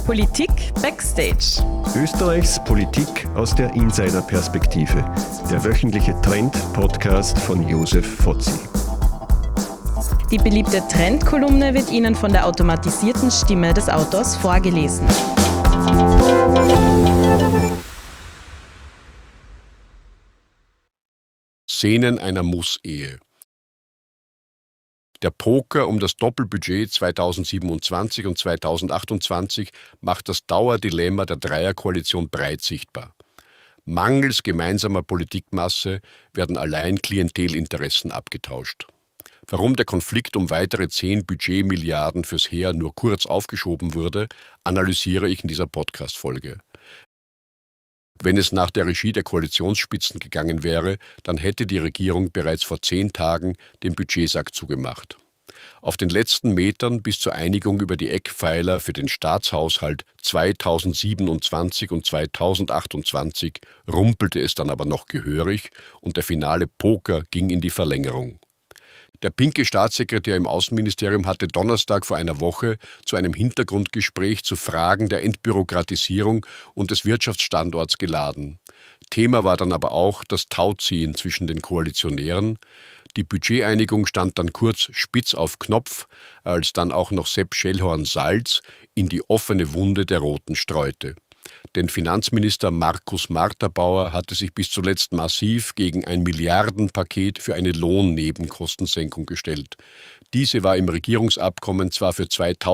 Politik Backstage. Österreichs Politik aus der Insider-Perspektive. Der wöchentliche Trend-Podcast von Josef Fotzi. Die beliebte Trendkolumne wird Ihnen von der automatisierten Stimme des Autors vorgelesen. Szenen einer Muss-Ehe. Der Poker um das Doppelbudget 2027 und 2028 macht das Dauerdilemma der Dreierkoalition breit sichtbar. Mangels gemeinsamer Politikmasse werden allein Klientelinteressen abgetauscht. Warum der Konflikt um weitere 10 Budgetmilliarden fürs Heer nur kurz aufgeschoben wurde, analysiere ich in dieser Podcast-Folge. Wenn es nach der Regie der Koalitionsspitzen gegangen wäre, dann hätte die Regierung bereits vor 10 Tagen den Budgetsack zugemacht. Auf den letzten Metern bis zur Einigung über die Eckpfeiler für den Staatshaushalt 2027 und 2028 rumpelte es dann aber noch gehörig und der finale Poker ging in die Verlängerung. Der pinke Staatssekretär im Außenministerium hatte Donnerstag vor einer Woche zu einem Hintergrundgespräch zu Fragen der Entbürokratisierung und des Wirtschaftsstandorts geladen. Thema war dann aber auch das Tauziehen zwischen den Koalitionären. Die Budgeteinigung stand dann kurz spitz auf Knopf, als dann auch noch Sepp Schellhorn Salz in die offene Wunde der Roten streute. Denn Finanzminister Markus Marterbauer hatte sich bis zuletzt massiv gegen ein Milliardenpaket für eine Lohnnebenkostensenkung gestellt. Diese war im Regierungsabkommen zwar für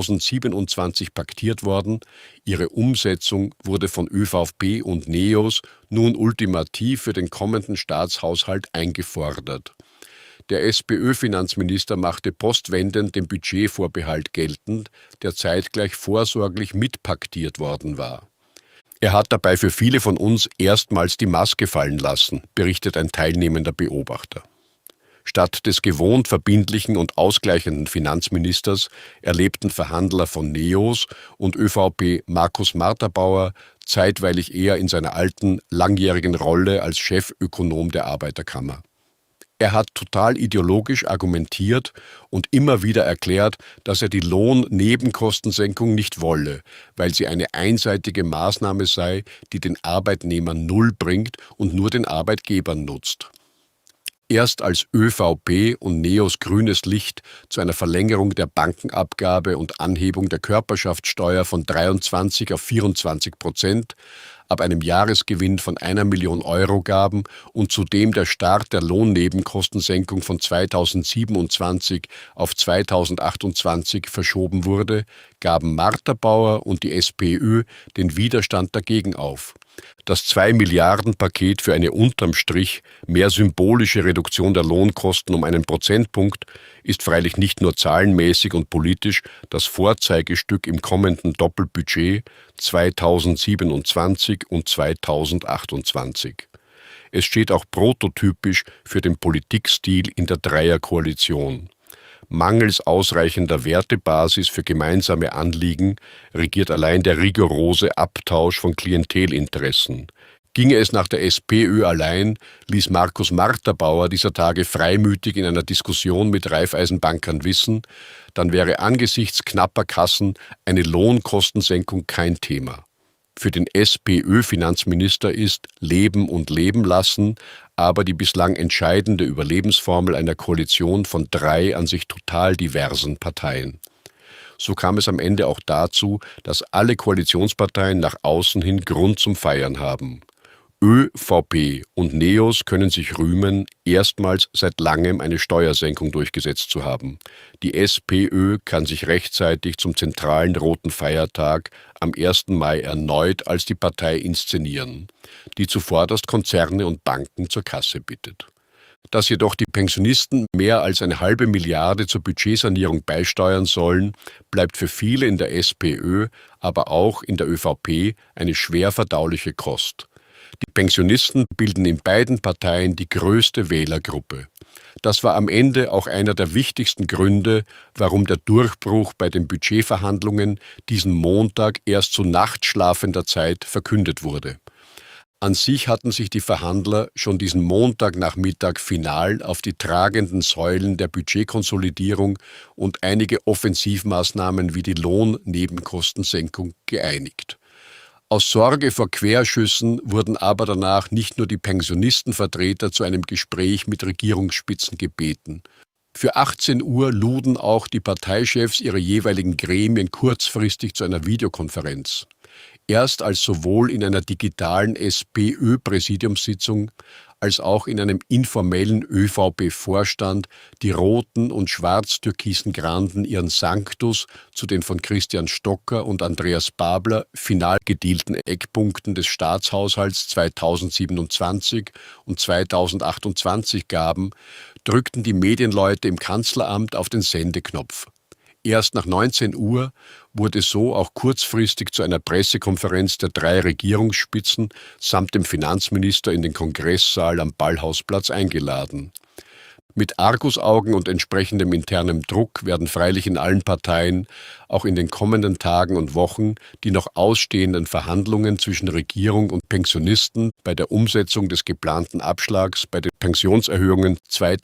2027 paktiert worden, ihre Umsetzung wurde von ÖVP und NEOS nun ultimativ für den kommenden Staatshaushalt eingefordert. Der SPÖ-Finanzminister machte postwendend den Budgetvorbehalt geltend, der zeitgleich vorsorglich mitpaktiert worden war. Er hat dabei für viele von uns erstmals die Maske fallen lassen, berichtet ein teilnehmender Beobachter. Statt des gewohnt verbindlichen und ausgleichenden Finanzministers erlebten Verhandler von NEOS und ÖVP Markus Marterbauer zeitweilig eher in seiner alten, langjährigen Rolle als Chefökonom der Arbeiterkammer. Er hat total ideologisch argumentiert und immer wieder erklärt, dass er die Lohnnebenkostensenkung nicht wolle, weil sie eine einseitige Maßnahme sei, die den Arbeitnehmern null bringt und nur den Arbeitgebern nutzt. Erst als ÖVP und NEOS grünes Licht zu einer Verlängerung der Bankenabgabe und Anhebung der Körperschaftssteuer von 23 auf 24%, ab einem Jahresgewinn von 1 Million Euro gaben und zudem der Start der Lohnnebenkostensenkung von 2027 auf 2028 verschoben wurde, gaben Marterbauer und die SPÖ den Widerstand dagegen auf. Das 2-Milliarden-Paket für eine unterm Strich mehr symbolische Reduktion der Lohnkosten um einen Prozentpunkt ist freilich nicht nur zahlenmäßig und politisch das Vorzeigestück im kommenden Doppelbudget 2027 und 2028. Es steht auch prototypisch für den Politikstil in der Dreierkoalition. Mangels ausreichender Wertebasis für gemeinsame Anliegen regiert allein der rigorose Abtausch von Klientelinteressen. Ginge es nach der SPÖ allein, ließ Markus Marterbauer dieser Tage freimütig in einer Diskussion mit Raiffeisenbankern wissen, dann wäre angesichts knapper Kassen eine Lohnkostensenkung kein Thema. Für den SPÖ-Finanzminister ist Leben und Leben lassen, aber die bislang entscheidende Überlebensformel einer Koalition von 3 an sich total diversen Parteien. So kam es am Ende auch dazu, dass alle Koalitionsparteien nach außen hin Grund zum Feiern haben. ÖVP und NEOS können sich rühmen, erstmals seit langem eine Steuersenkung durchgesetzt zu haben. Die SPÖ kann sich rechtzeitig zum zentralen roten Feiertag am 1. Mai erneut als die Partei inszenieren, die zuvorderst Konzerne und Banken zur Kasse bittet. Dass jedoch die Pensionisten mehr als 1,5 Milliarde zur Budgetsanierung beisteuern sollen, bleibt für viele in der SPÖ, aber auch in der ÖVP eine schwer verdauliche Kost. Die Pensionisten bilden in beiden Parteien die größte Wählergruppe. Das war am Ende auch einer der wichtigsten Gründe, warum der Durchbruch bei den Budgetverhandlungen diesen Montag erst zu nachtschlafender Zeit verkündet wurde. An sich hatten sich die Verhandler schon diesen Montagnachmittag final auf die tragenden Säulen der Budgetkonsolidierung und einige Offensivmaßnahmen wie die Lohnnebenkostensenkung geeinigt. Aus Sorge vor Querschüssen wurden aber danach nicht nur die Pensionistenvertreter zu einem Gespräch mit Regierungsspitzen gebeten. Für 18 Uhr luden auch die Parteichefs ihre jeweiligen Gremien kurzfristig zu einer Videokonferenz. Erst als sowohl in einer digitalen SPÖ-Präsidiumssitzung als auch in einem informellen ÖVP-Vorstand die roten und schwarz-türkisen Granden ihren Sanctus zu den von Christian Stocker und Andreas Babler final gedealten Eckpunkten des Staatshaushalts 2027 und 2028 gaben, drückten die Medienleute im Kanzleramt auf den Sendeknopf. Erst nach 19 Uhr wurde so auch kurzfristig zu einer Pressekonferenz der 3 Regierungsspitzen samt dem Finanzminister in den Kongresssaal am Ballhausplatz eingeladen. Mit Argusaugen und entsprechendem internem Druck werden freilich in allen Parteien auch in den kommenden Tagen und Wochen die noch ausstehenden Verhandlungen zwischen Regierung und Pensionisten bei der Umsetzung des geplanten Abschlags bei den Pensionserhöhungen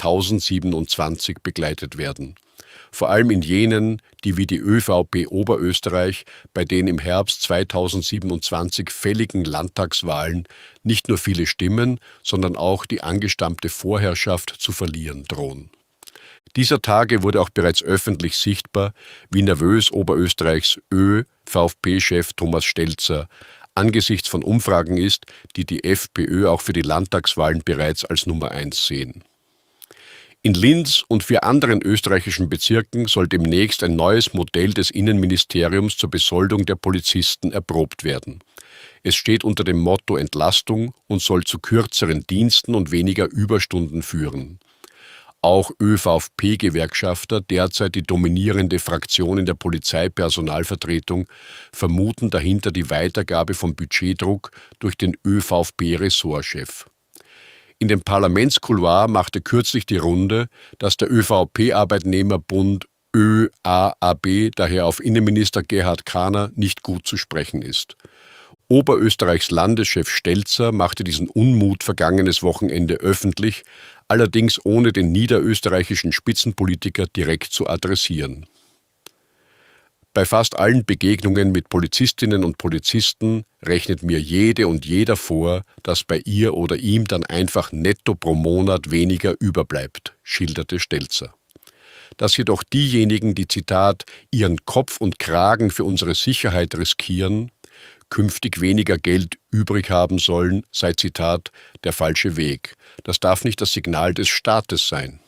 2027 begleitet werden. Vor allem in jenen, die wie die ÖVP Oberösterreich bei den im Herbst 2027 fälligen Landtagswahlen nicht nur viele Stimmen, sondern auch die angestammte Vorherrschaft zu verlieren drohen. Dieser Tage wurde auch bereits öffentlich sichtbar, wie nervös Oberösterreichs ÖVP-Chef Thomas Stelzer angesichts von Umfragen ist, die die FPÖ auch für die Landtagswahlen bereits als Nummer 1 sehen. In Linz und 4 anderen österreichischen Bezirken soll demnächst ein neues Modell des Innenministeriums zur Besoldung der Polizisten erprobt werden. Es steht unter dem Motto Entlastung und soll zu kürzeren Diensten und weniger Überstunden führen. Auch ÖVP-Gewerkschafter, derzeit die dominierende Fraktion in der Polizeipersonalvertretung, vermuten dahinter die Weitergabe von Budgetdruck durch den ÖVP-Ressortchef. In dem Parlamentscouloir machte kürzlich die Runde, dass der ÖVP-Arbeitnehmerbund ÖAAB daher auf Innenminister Gerhard Kahner nicht gut zu sprechen ist. Oberösterreichs Landeschef Stelzer machte diesen Unmut vergangenes Wochenende öffentlich, allerdings ohne den niederösterreichischen Spitzenpolitiker direkt zu adressieren. Bei fast allen Begegnungen mit Polizistinnen und Polizisten rechnet mir jede und jeder vor, dass bei ihr oder ihm dann einfach netto pro Monat weniger überbleibt, schilderte Stelzer. Dass jedoch diejenigen, die, Zitat, ihren Kopf und Kragen für unsere Sicherheit riskieren, künftig weniger Geld übrig haben sollen, sei, Zitat, der falsche Weg. Das darf nicht das Signal des Staates sein.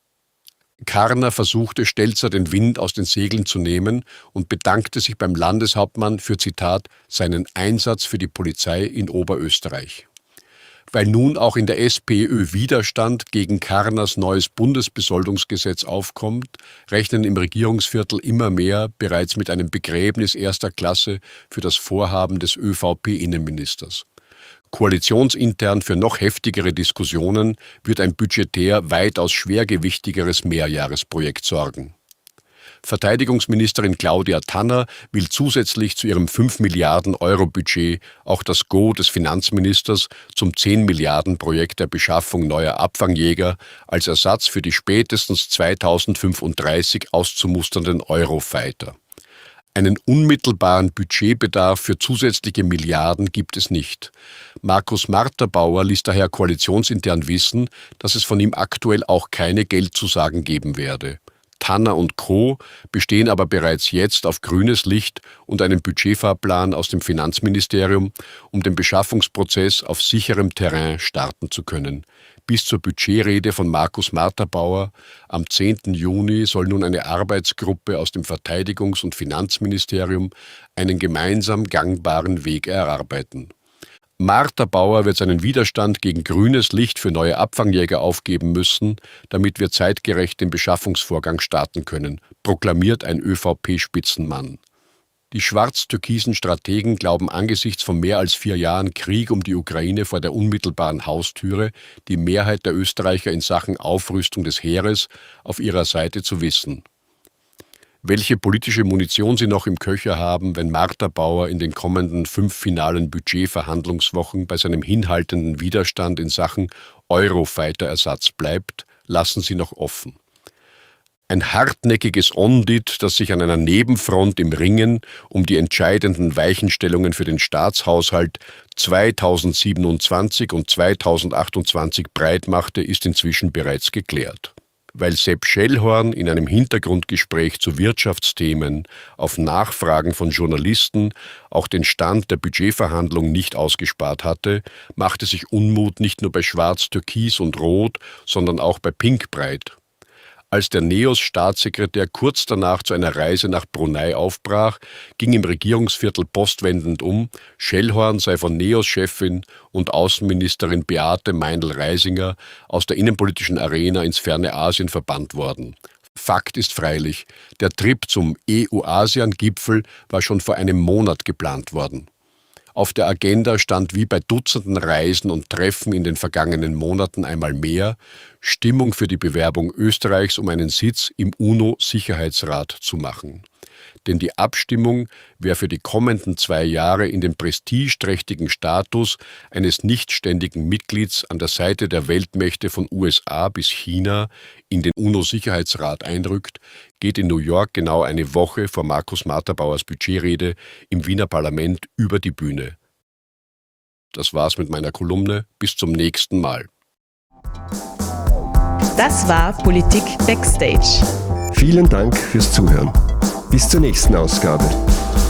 Karner versuchte, Stelzer den Wind aus den Segeln zu nehmen und bedankte sich beim Landeshauptmann für, Zitat, seinen Einsatz für die Polizei in Oberösterreich. Weil nun auch in der SPÖ Widerstand gegen Karners neues Bundesbesoldungsgesetz aufkommt, rechnen im Regierungsviertel immer mehr bereits mit einem Begräbnis erster Klasse für das Vorhaben des ÖVP-Innenministers. Koalitionsintern für noch heftigere Diskussionen wird ein budgetär weitaus schwergewichtigeres Mehrjahresprojekt sorgen. Verteidigungsministerin Claudia Tanner will zusätzlich zu ihrem 5-Milliarden-Euro-Budget auch das Go des Finanzministers zum 10-Milliarden-Projekt der Beschaffung neuer Abfangjäger als Ersatz für die spätestens 2035 auszumusternden Eurofighter. Einen unmittelbaren Budgetbedarf für zusätzliche Milliarden gibt es nicht. Markus Marterbauer ließ daher koalitionsintern wissen, dass es von ihm aktuell auch keine Geldzusagen geben werde. Tanner und Co. bestehen aber bereits jetzt auf grünes Licht und einen Budgetfahrplan aus dem Finanzministerium, um den Beschaffungsprozess auf sicherem Terrain starten zu können. Bis zur Budgetrede von Markus Marterbauer am 10. Juni soll nun eine Arbeitsgruppe aus dem Verteidigungs- und Finanzministerium einen gemeinsam gangbaren Weg erarbeiten. Marterbauer wird seinen Widerstand gegen grünes Licht für neue Abfangjäger aufgeben müssen, damit wir zeitgerecht den Beschaffungsvorgang starten können, proklamiert ein ÖVP-Spitzenmann. Die schwarz-türkisen Strategen glauben angesichts von mehr als 4 Jahren Krieg um die Ukraine vor der unmittelbaren Haustüre die Mehrheit der Österreicher in Sachen Aufrüstung des Heeres auf ihrer Seite zu wissen. welche politische Munition sie noch im Köcher haben, wenn Martha Bauer in den kommenden 5 finalen Budgetverhandlungswochen bei seinem hinhaltenden Widerstand in Sachen Eurofighter-Ersatz bleibt, lassen sie noch offen. Ein hartnäckiges Ondit, das sich an einer Nebenfront im Ringen um die entscheidenden Weichenstellungen für den Staatshaushalt 2027 und 2028 breit machte, ist inzwischen bereits geklärt. Weil Sepp Schellhorn in einem Hintergrundgespräch zu Wirtschaftsthemen auf Nachfragen von Journalisten auch den Stand der Budgetverhandlungen nicht ausgespart hatte, machte sich Unmut nicht nur bei Schwarz, Türkis und Rot, sondern auch bei Pink breit. Als der NEOS-Staatssekretär kurz danach zu einer Reise nach Brunei aufbrach, ging im Regierungsviertel postwendend Schellhorn sei von NEOS-Chefin und Außenministerin Beate Meindl-Reisinger aus der innenpolitischen Arena ins ferne Asien verbannt worden. Fakt ist freilich, der Trip zum EU-ASEAN-Gipfel war schon vor einem Monat geplant worden. Auf der Agenda stand wie bei Dutzenden Reisen und Treffen in den vergangenen Monaten einmal mehr Stimmung für die Bewerbung Österreichs um einen Sitz im UNO-Sicherheitsrat zu machen. Denn die Abstimmung, wer für die kommenden 2 Jahre in den prestigeträchtigen Status eines nichtständigen Mitglieds an der Seite der Weltmächte von USA bis China in den UNO-Sicherheitsrat einrückt, geht in New York genau eine Woche vor Markus Martha-Bauers Budgetrede im Wiener Parlament über die Bühne. Das war's mit meiner Kolumne. Bis zum nächsten Mal. Das war Politik Backstage. Vielen Dank fürs Zuhören. Bis zur nächsten Ausgabe.